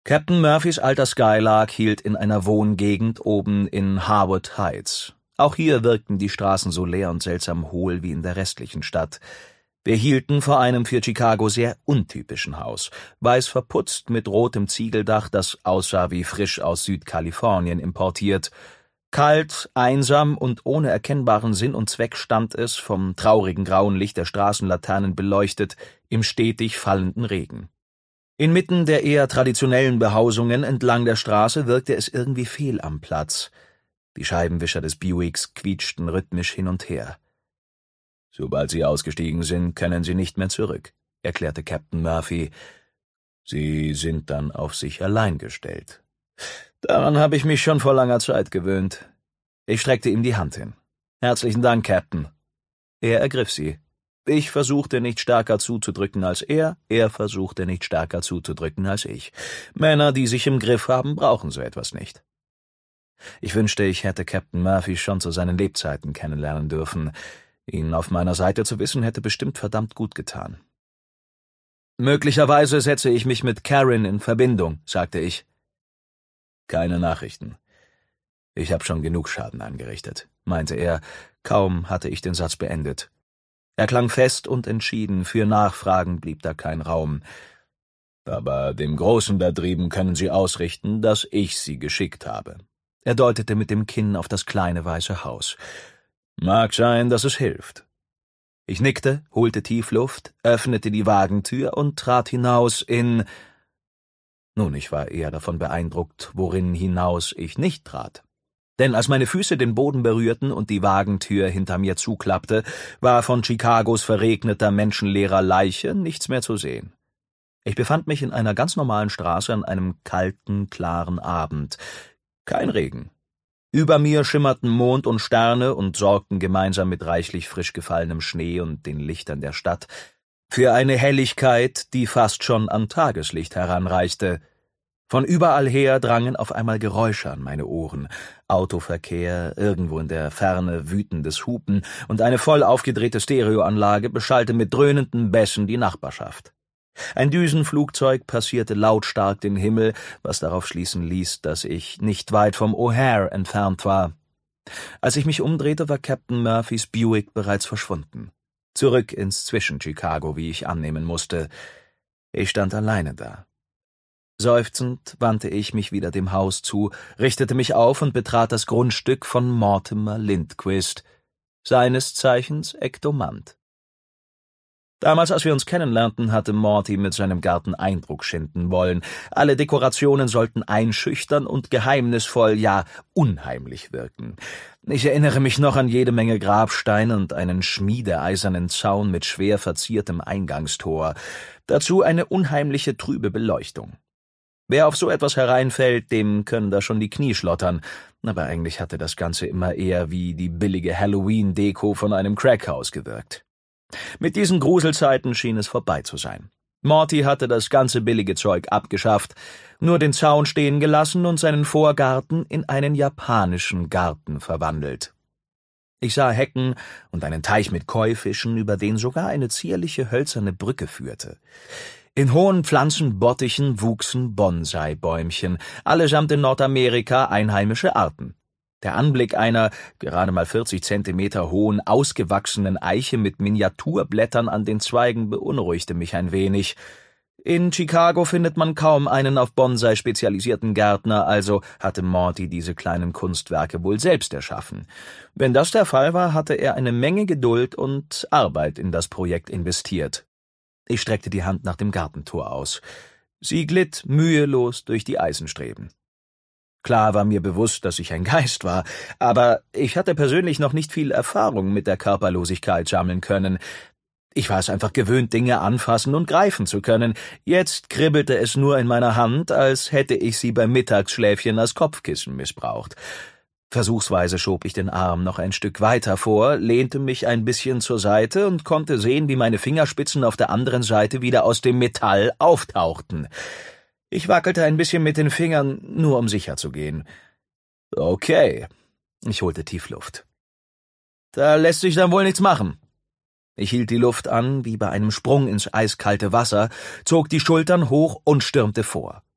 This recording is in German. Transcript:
Captain Murphys alter Skylark hielt in einer Wohngegend oben in Harwood Heights. Auch hier wirkten die Straßen so leer und seltsam hohl wie in der restlichen Stadt. Wir hielten vor einem für Chicago sehr untypischen Haus, weiß verputzt mit rotem Ziegeldach, das aussah wie frisch aus Südkalifornien importiert. Kalt, einsam und ohne erkennbaren Sinn und Zweck stand es, vom traurigen grauen Licht der Straßenlaternen beleuchtet, im stetig fallenden Regen. Inmitten der eher traditionellen Behausungen entlang der Straße wirkte es irgendwie fehl am Platz. Die Scheibenwischer des Buicks quietschten rhythmisch hin und her. »Sobald Sie ausgestiegen sind, können Sie nicht mehr zurück«, erklärte Captain Murphy. »Sie sind dann auf sich allein gestellt.« »Daran habe ich mich schon vor langer Zeit gewöhnt.« Ich streckte ihm die Hand hin. »Herzlichen Dank, Captain.« Er ergriff sie. Ich versuchte nicht stärker zuzudrücken als er versuchte nicht stärker zuzudrücken als ich. Männer, die sich im Griff haben, brauchen so etwas nicht. Ich wünschte, ich hätte Captain Murphy schon zu seinen Lebzeiten kennenlernen dürfen. Ihn auf meiner Seite zu wissen, hätte bestimmt verdammt gut getan. »Möglicherweise setze ich mich mit Karen in Verbindung«, sagte ich. »Keine Nachrichten. Ich habe schon genug Schaden angerichtet«, meinte er. Kaum hatte ich den Satz beendet. Er klang fest und entschieden, für Nachfragen blieb da kein Raum. »Aber dem Großen da drüben können Sie ausrichten, dass ich Sie geschickt habe.« Er deutete mit dem Kinn auf das kleine weiße Haus. »Mag sein, dass es hilft.« Ich nickte, holte tief Luft, öffnete die Wagentür und trat hinaus in... Nun, ich war eher davon beeindruckt, worin hinaus ich nicht trat. Denn als meine Füße den Boden berührten und die Wagentür hinter mir zuklappte, war von Chicagos verregneter, menschenleerer Leiche nichts mehr zu sehen. Ich befand mich in einer ganz normalen Straße an einem kalten, klaren Abend. Kein Regen. Über mir schimmerten Mond und Sterne und sorgten gemeinsam mit reichlich frisch gefallenem Schnee und den Lichtern der Stadt für eine Helligkeit, die fast schon an Tageslicht heranreichte. Von überall her drangen auf einmal Geräusche an meine Ohren. Autoverkehr, irgendwo in der Ferne wütendes Hupen und eine voll aufgedrehte Stereoanlage beschallte mit dröhnenden Bässen die Nachbarschaft. Ein Düsenflugzeug passierte lautstark den Himmel, was darauf schließen ließ, dass ich nicht weit vom O'Hare entfernt war. Als ich mich umdrehte, war Captain Murphys Buick bereits verschwunden. Zurück ins Zwischen-Chicago, wie ich annehmen musste. Ich stand alleine da. Seufzend wandte ich mich wieder dem Haus zu, richtete mich auf und betrat das Grundstück von Mortimer Lindquist, seines Zeichens Ektomant. Damals, als wir uns kennenlernten, hatte Morty mit seinem Garten Eindruck schinden wollen. Alle Dekorationen sollten einschüchtern und geheimnisvoll, ja unheimlich wirken. Ich erinnere mich noch an jede Menge Grabsteine und einen schmiedeeisernen Zaun mit schwer verziertem Eingangstor. Dazu eine unheimliche trübe Beleuchtung. Wer auf so etwas hereinfällt, dem können da schon die Knie schlottern. Aber eigentlich hatte das Ganze immer eher wie die billige Halloween-Deko von einem Crackhaus gewirkt. Mit diesen Gruselzeiten schien es vorbei zu sein. Morty hatte das ganze billige Zeug abgeschafft, nur den Zaun stehen gelassen und seinen Vorgarten in einen japanischen Garten verwandelt. Ich sah Hecken und einen Teich mit Koi-Fischen, über den sogar eine zierliche hölzerne Brücke führte. In hohen Pflanzenbottichen wuchsen Bonsai-Bäumchen, allesamt in Nordamerika einheimische Arten. Der Anblick einer gerade mal 40 Zentimeter hohen, ausgewachsenen Eiche mit Miniaturblättern an den Zweigen beunruhigte mich ein wenig. In Chicago findet man kaum einen auf Bonsai spezialisierten Gärtner, also hatte Morty diese kleinen Kunstwerke wohl selbst erschaffen. Wenn das der Fall war, hatte er eine Menge Geduld und Arbeit in das Projekt investiert. Ich streckte die Hand nach dem Gartentor aus. Sie glitt mühelos durch die Eisenstreben. Klar war mir bewusst, dass ich ein Geist war, aber ich hatte persönlich noch nicht viel Erfahrung mit der Körperlosigkeit sammeln können. Ich war es einfach gewöhnt, Dinge anfassen und greifen zu können. Jetzt kribbelte es nur in meiner Hand, als hätte ich sie beim Mittagsschläfchen als Kopfkissen missbraucht. Versuchsweise schob ich den Arm noch ein Stück weiter vor, lehnte mich ein bisschen zur Seite und konnte sehen, wie meine Fingerspitzen auf der anderen Seite wieder aus dem Metall auftauchten. Ich wackelte ein bisschen mit den Fingern, nur um sicher zu gehen. Okay. Ich holte tief Luft. Da lässt sich dann wohl nichts machen. Ich hielt die Luft an, wie bei einem Sprung ins eiskalte Wasser, zog die Schultern hoch und stürmte vor.